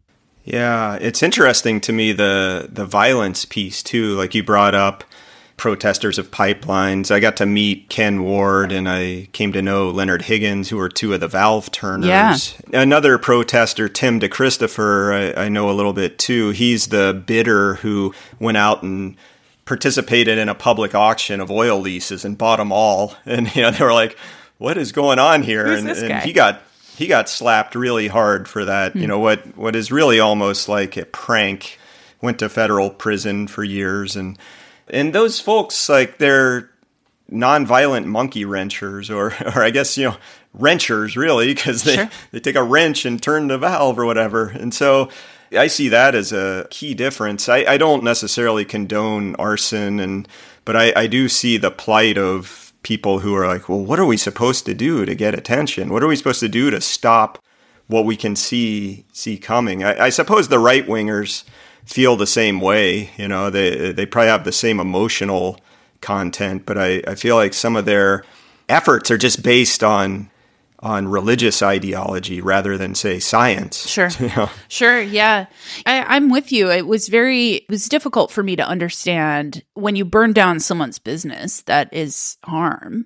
[SPEAKER 3] Yeah, it's interesting to me, the violence piece too, like you brought up protesters of pipelines. I got to meet Ken Ward and I came to know Leonard Higgins, who were two of the valve turners.
[SPEAKER 4] Yeah.
[SPEAKER 3] Another protester, Tim DeChristopher, I know a little bit too. He's the bidder who went out and participated in a public auction of oil leases and bought them all. And they were like, what is going on here?
[SPEAKER 4] Who's this guy?
[SPEAKER 3] He got slapped really hard for that. What is really almost like a prank. Went to federal prison for years. And those folks, like, they're nonviolent monkey wrenchers, or I guess, wrenchers, really, because they take a wrench and turn the valve or whatever. And so I see that as a key difference. I don't necessarily condone arson, but I do see the plight of people who are like, well, what are we supposed to do to get attention? What are we supposed to do to stop what we can see coming? I suppose the right-wingers feel the same way. They probably have the same emotional content, but I feel like some of their efforts are just based on religious ideology rather than, say, science.
[SPEAKER 4] Sure. Sure. Yeah. I'm with you. It was difficult for me to understand when you burn down someone's business, that is harm.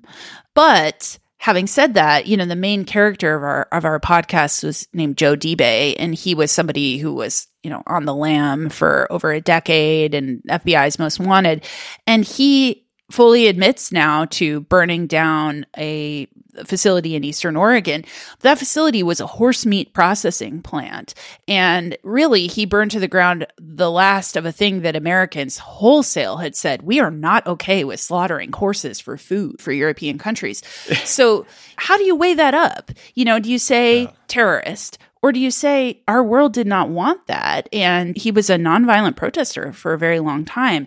[SPEAKER 4] But having said that, the main character of our podcast was named Joe DeBay, and he was somebody who was, on the lam for over a decade and FBI's most wanted. And he fully admits now to burning down a facility in Eastern Oregon. That facility was a horse meat processing plant. And really, he burned to the ground the last of a thing that Americans wholesale had said, we are not okay with slaughtering horses for food for European countries. So how do you weigh that up? Do you say terrorist? Or do you say our world did not want that? And he was a nonviolent protester for a very long time.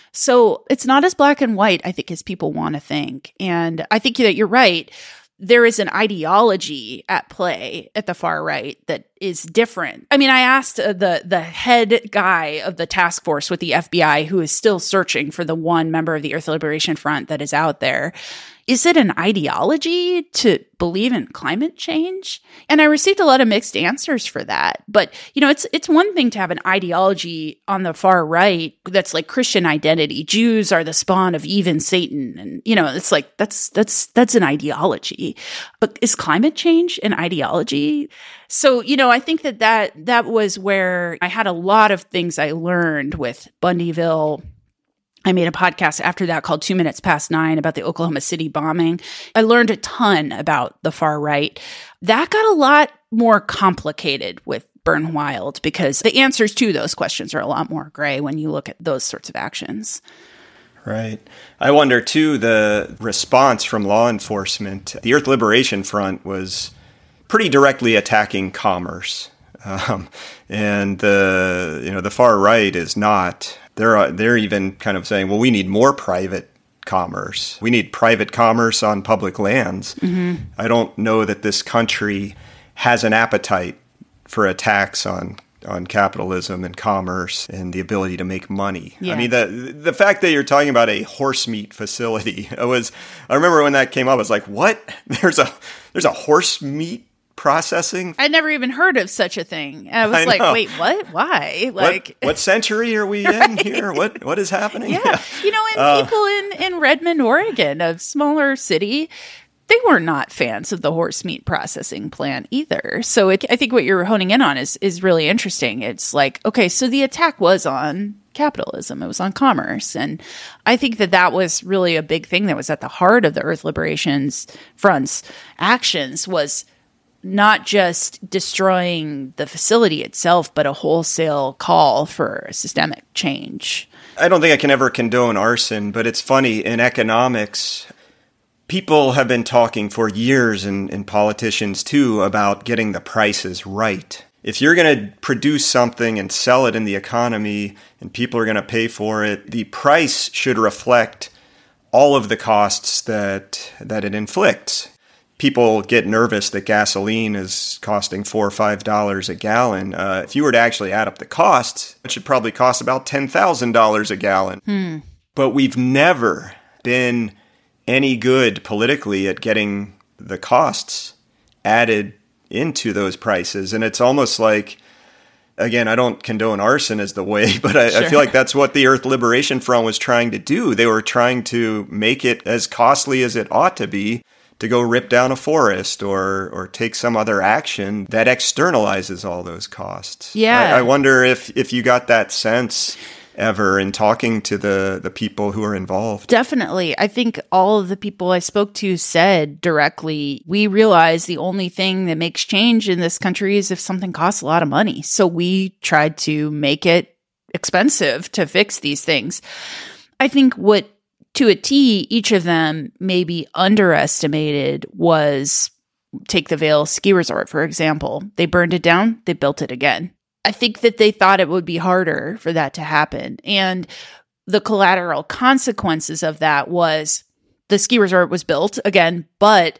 [SPEAKER 4] So it's not as black and white, I think, as people want to think. And I think that you're right. There is an ideology at play at the far right that is different. I mean, I asked the head guy of the task force with the FBI, who is still searching for the one member of the Earth Liberation Front that is out there, is it an ideology to believe in climate change? And I received a lot of mixed answers for that. But, it's one thing to have an ideology on the far right that's like Christian identity. Jews are the spawn of Eve and Satan. And, it's like, that's an ideology. But is climate change an ideology? So, I think that was where I had a lot of things I learned with Bundyville. I made a podcast after that called 2 Minutes Past 9 about the Oklahoma City bombing. I learned a ton about the far right. That got a lot more complicated with Burn Wild because the answers to those questions are a lot more gray when you look at those sorts of actions.
[SPEAKER 3] Right. I wonder, too, the response from law enforcement. The Earth Liberation Front was pretty directly attacking commerce. And the far right is not. They're even kind of saying, well, we need more private commerce. We need private commerce on public lands. Mm-hmm. I don't know that this country has an appetite for attacks on capitalism and commerce and the ability to make money. Yeah. I mean, the fact that you're talking about a horse meat facility, I remember when that came up, I was like, what? There's a horse meat processing?
[SPEAKER 4] I'd never even heard of such a thing. I was like, wait, what? Why? Like,
[SPEAKER 3] what century are we in here? What is happening?
[SPEAKER 4] Yeah. And people in Redmond, Oregon, a smaller city, they were not fans of the horse meat processing plant either. So I think what you're honing in on is really interesting. It's like, okay, so the attack was on capitalism. It was on commerce. And I think that that was really a big thing that was at the heart of the Earth Liberation Front's actions, was not just destroying the facility itself, but a wholesale call for systemic change.
[SPEAKER 3] I don't think I can ever condone arson, but it's funny, in economics, people have been talking for years, and politicians too, about getting the prices right. If you're going to produce something and sell it in the economy and people are going to pay for it, the price should reflect all of the costs that it inflicts. People get nervous that gasoline is costing $4 or $5 a gallon. If you were to actually add up the costs, it should probably cost about $10,000 a gallon. But we've never been any good politically at getting the costs added into those prices. And it's almost like, again, I don't condone arson as the way, but I feel like that's what the Earth Liberation Front was trying to do. They were trying to make it as costly as it ought to be to go rip down a forest or take some other action that externalizes all those costs.
[SPEAKER 4] Yeah.
[SPEAKER 3] I wonder if you got that sense ever in talking to the people who are involved.
[SPEAKER 4] Definitely. I think all of the people I spoke to said directly, we realize the only thing that makes change in this country is if something costs a lot of money. So we tried to make it expensive to fix these things. I think what, to a T, each of them maybe underestimated was, take the Vail Ski Resort, for example. They burned it down, they built it again. I think that they thought it would be harder for that to happen. And the collateral consequences of that was the ski resort was built again, but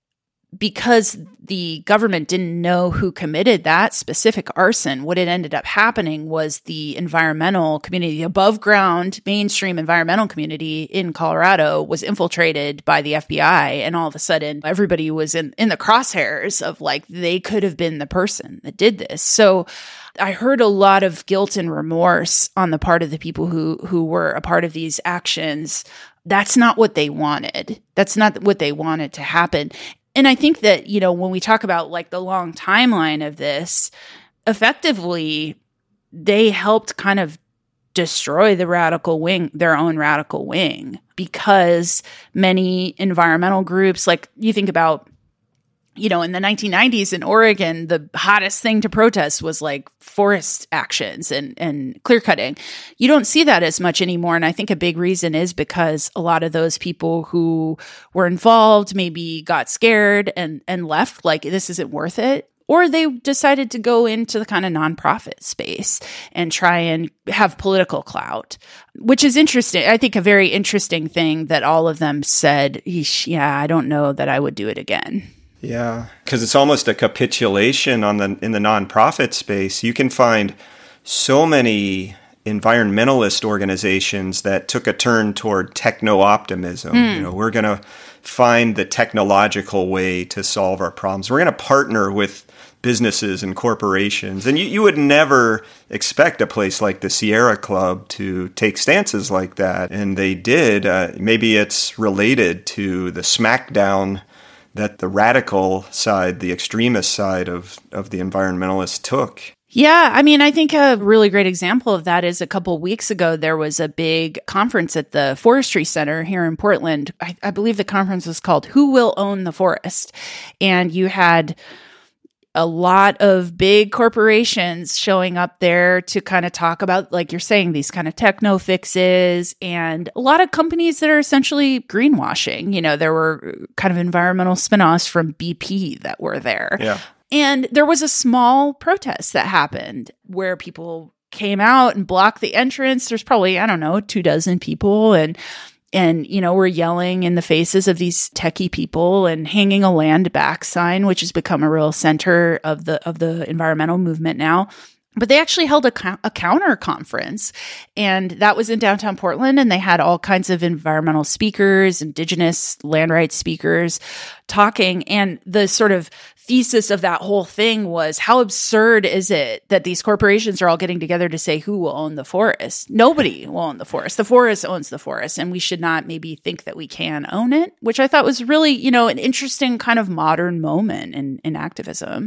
[SPEAKER 4] because the government didn't know who committed that specific arson, what had ended up happening was the environmental community, the above ground mainstream environmental community in Colorado was infiltrated by the FBI. And all of a sudden, everybody was in the crosshairs of like, they could have been the person that did this. So I heard a lot of guilt and remorse on the part of the people who were a part of these actions. That's not what they wanted. That's not what they wanted to happen. And I think that, you know, when we talk about like the long timeline of this, effectively, they helped kind of destroy the radical wing, their own radical wing, because many environmental groups, like you think about, you know, in the 1990s in Oregon, the hottest thing to protest was like forest actions and clear cutting. You don't see that as much anymore. And I think a big reason is because a lot of those people who were involved maybe got scared and left, like, this isn't worth it. Or they decided to go into the kind of nonprofit space and try and have political clout, which is interesting. I think a very interesting thing that all of them said, yeah, I don't know that I would do it again.
[SPEAKER 3] Yeah, because it's almost a capitulation in the nonprofit space. You can find so many environmentalist organizations that took a turn toward techno-optimism. You know, we're going to find the technological way to solve our problems. We're going to partner with businesses and corporations. And you would never expect a place like the Sierra Club to take stances like that. And they did. Maybe it's related to the smackdown that the radical side, the extremist side of the environmentalists took.
[SPEAKER 4] Yeah, I mean, I think a really great example of that is a couple of weeks ago, there was a big conference at the Forestry Center here in Portland. I believe the conference was called Who Will Own the Forest? And you had a lot of big corporations showing up there to kind of talk about, like you're saying, these kind of techno fixes, and a lot of companies that are essentially greenwashing. You know, there were kind of environmental spinoffs from BP that were there.
[SPEAKER 3] Yeah.
[SPEAKER 4] And there was a small protest that happened where people came out and blocked the entrance. There's probably, 24 people and, you know, we're yelling in the faces of these techie people and hanging a land back sign, which has become a real center of the environmental movement now. But they actually held a counter conference, and that was in downtown Portland, and they had all kinds of environmental speakers, indigenous land rights speakers talking. And the sort of thesis of that whole thing was, how absurd is it that these corporations are all getting together to say who will own the forest? Nobody will own the forest. The forest owns the forest, and we should not maybe think that we can own it, which I thought was really, you know, an interesting kind of modern moment in activism.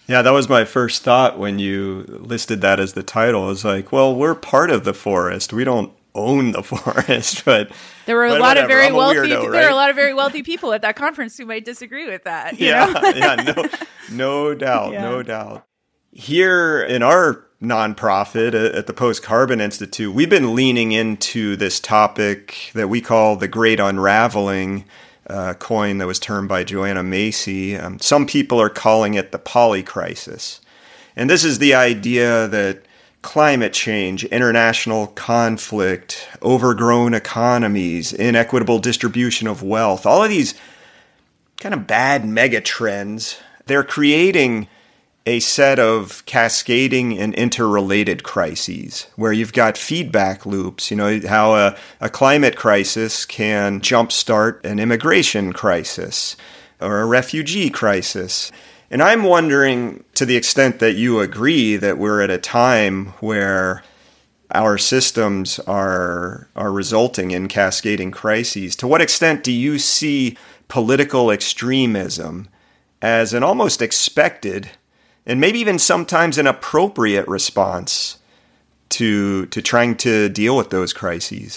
[SPEAKER 3] Yeah, that was my first thought when you listed that as the title. I was like, well, we're part of the forest. We don't own the forest, but
[SPEAKER 4] there were a
[SPEAKER 3] but
[SPEAKER 4] lot of
[SPEAKER 3] whatever.
[SPEAKER 4] very
[SPEAKER 3] I'm a
[SPEAKER 4] wealthy.
[SPEAKER 3] weirdo,
[SPEAKER 4] There
[SPEAKER 3] right?
[SPEAKER 4] are a lot of very wealthy people at that conference who might disagree with that. You
[SPEAKER 3] Yeah,
[SPEAKER 4] know?
[SPEAKER 3] yeah, no doubt,
[SPEAKER 4] Yeah.
[SPEAKER 3] no doubt. Here in our nonprofit at the Post Carbon Institute, we've been leaning into this topic that we call the Great Unraveling, coin that was termed by Joanna Macy. Some people are calling it the polycrisis. And this is the idea that climate change, international conflict, overgrown economies, inequitable distribution of wealth, all of these kind of bad mega trends, they're creating a set of cascading and interrelated crises where you've got feedback loops. You know, how a climate crisis can jumpstart an immigration crisis or a refugee crisis. And I'm wondering, to the extent that you agree that we're at a time where our systems are resulting in cascading crises, to what extent do you see political extremism as an almost expected and maybe even sometimes an appropriate response to trying to deal with those crises?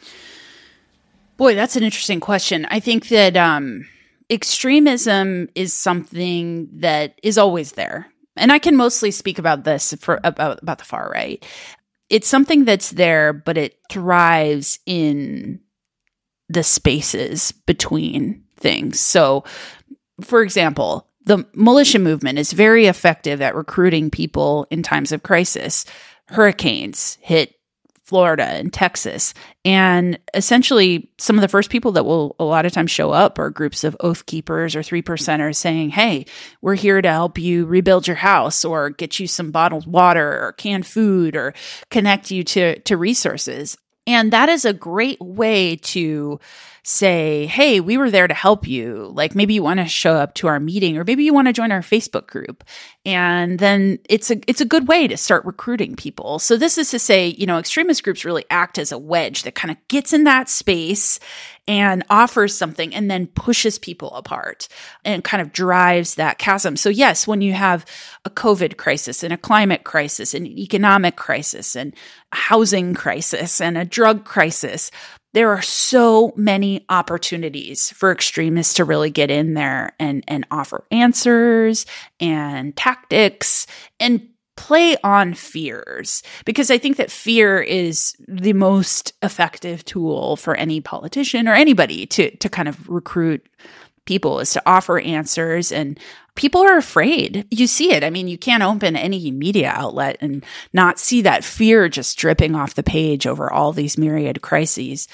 [SPEAKER 4] Boy, that's an interesting question. I think that extremism is something that is always there. And I can mostly speak about this about the far right. It's something that's there, but it thrives in the spaces between things. So, for example, the militia movement is very effective at recruiting people in times of crisis. Hurricanes hit Florida and Texas. And essentially, some of the first people that will a lot of times show up are groups of Oath Keepers or 3%ers saying, hey, we're here to help you rebuild your house or get you some bottled water or canned food or connect you to resources. And that is a great way to say, hey, we were there to help you. Like maybe you want to show up to our meeting or maybe you want to join our Facebook group. And then it's a good way to start recruiting people. So this is to say, you know, extremist groups really act as a wedge that kind of gets in that space and offers something and then pushes people apart and kind of drives that chasm. So yes, when you have a COVID crisis and a climate crisis and an economic crisis and a housing crisis and a drug crisis, there are so many opportunities for extremists to really get in there and offer answers and tactics and play on fears, because I think that fear is the most effective tool for any politician or anybody to kind of recruit people, is to offer answers. And people are afraid. You see it. I mean, you can't open any media outlet and not see that fear just dripping off the page over all these myriad crises.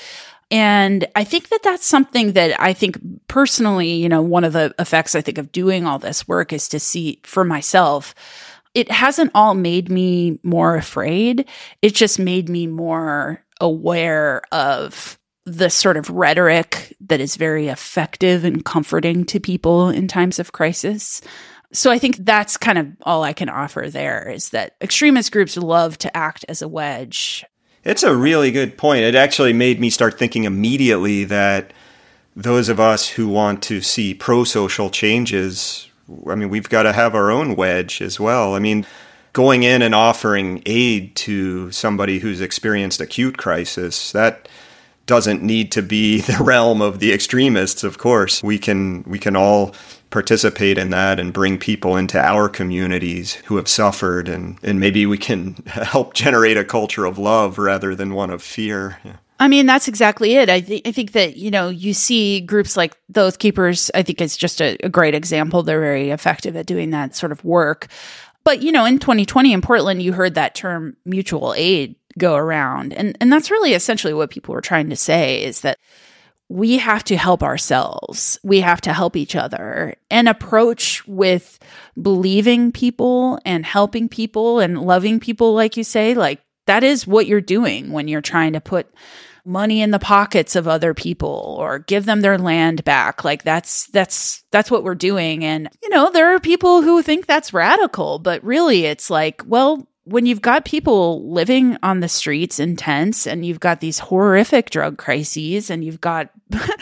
[SPEAKER 4] And I think that that's something that I think personally, you know, one of the effects I think of doing all this work is to see for myself, it hasn't all made me more afraid. It just made me more aware of the sort of rhetoric that is very effective and comforting to people in times of crisis. So I think that's kind of all I can offer there, is that extremist groups love to act as a wedge.
[SPEAKER 3] It's a really good point. It actually made me start thinking immediately that those of us who want to see pro-social changes, I mean, we've got to have our own wedge as well. I mean, going in and offering aid to somebody who's experienced acute crisis, that doesn't need to be the realm of the extremists, of course. We can all participate in that and bring people into our communities who have suffered, and maybe we can help generate a culture of love rather than one of fear. Yeah.
[SPEAKER 4] I mean, that's exactly it. I think that, you know, you see groups like the Oath Keepers, I think it's just a great example. They're very effective at doing that sort of work. But, you know, in 2020 in Portland, you heard that term mutual aid go around. And that's really essentially what people were trying to say, is that we have to help ourselves. We have to help each other and approach with believing people and helping people and loving people, like you say. Like, that is what you're doing when you're trying to put money in the pockets of other people or give them their land back. Like that's what we're doing. And, you know, there are people who think that's radical, but really it's like, well, when you've got people living on the streets in tents and you've got these horrific drug crises and you've got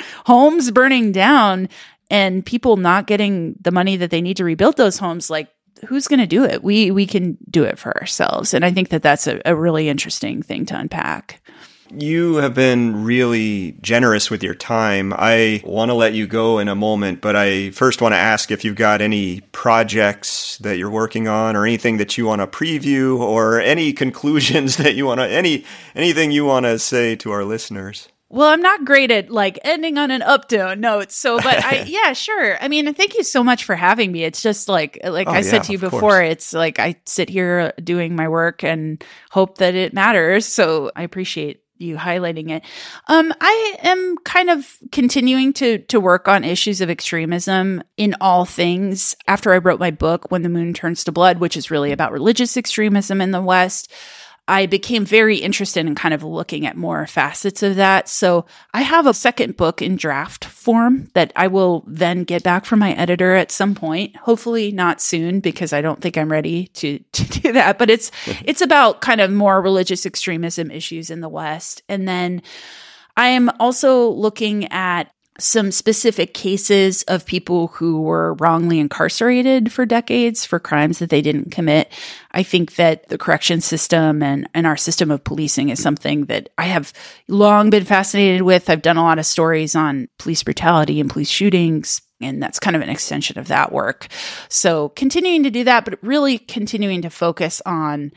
[SPEAKER 4] homes burning down and people not getting the money that they need to rebuild those homes, like who's going to do it? We can do it for ourselves. And I think that that's a really interesting thing to unpack.
[SPEAKER 3] You have been really generous with your time. I want to let you go in a moment, but I first want to ask if you've got any projects that you're working on or anything that you want to preview or any conclusions that you want to, anything you want to say to our listeners.
[SPEAKER 4] Well, I'm not great at like ending on an up-down note. So, but yeah, sure. I mean, thank you so much for having me. It's just like I said to you before, it's like I sit here doing my work and hope that it matters. So I appreciate you highlighting it. I am kind of continuing to work on issues of extremism in all things. After I wrote my book, When the Moon Turns to Blood, which is really about religious extremism in the West, I became very interested in kind of looking at more facets of that. So I have a second book in draft form that I will then get back from my editor at some point. Hopefully not soon, because I don't think I'm ready to do that. But it's about kind of more religious extremism issues in the West. And then I am also looking at some specific cases of people who were wrongly incarcerated for decades for crimes that they didn't commit. I think that the correction system and our system of policing is something that I have long been fascinated with. I've done a lot of stories on police brutality and police shootings, and that's kind of an extension of that work. So continuing to do that, but really continuing to focus on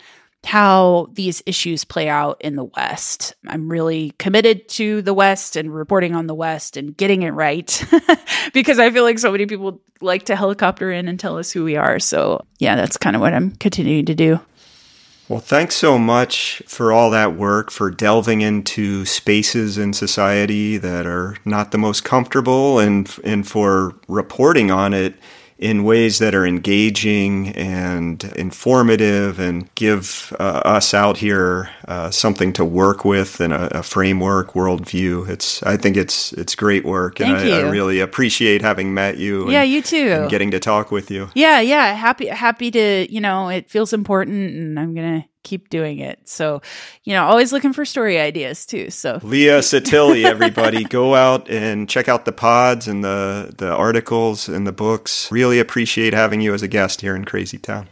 [SPEAKER 4] how these issues play out in the West. I'm really committed to the West and reporting on the West and getting it right because I feel like so many people like to helicopter in and tell us who we are. So yeah, that's kind of what I'm continuing to do.
[SPEAKER 3] Well, thanks so much for all that work, for delving into spaces in society that are not the most comfortable and for reporting on it in ways that are engaging and informative and give us out here something to work with and a framework, worldview. I think it's great work, and I really appreciate having met you.
[SPEAKER 4] Yeah, you too.
[SPEAKER 3] And getting to talk with you.
[SPEAKER 4] Yeah. Happy to, it feels important, and I'm going to keep doing it. So, always looking for story ideas too. So
[SPEAKER 3] Leah Satilli, everybody, go out and check out the pods and the articles and the books. Really appreciate having you as a guest here in Crazy Town.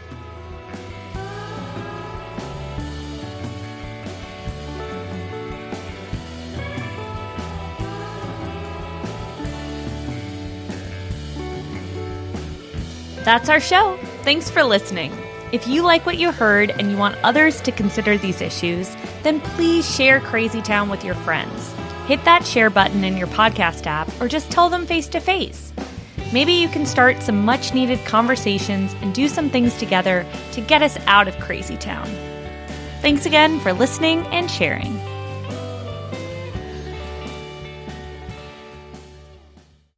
[SPEAKER 1] That's our show. Thanks for listening. If you like what you heard and you want others to consider these issues, then please share Crazy Town with your friends. Hit that share button in your podcast app or just tell them face to face. Maybe you can start some much needed conversations and do some things together to get us out of Crazy Town. Thanks again for listening and sharing.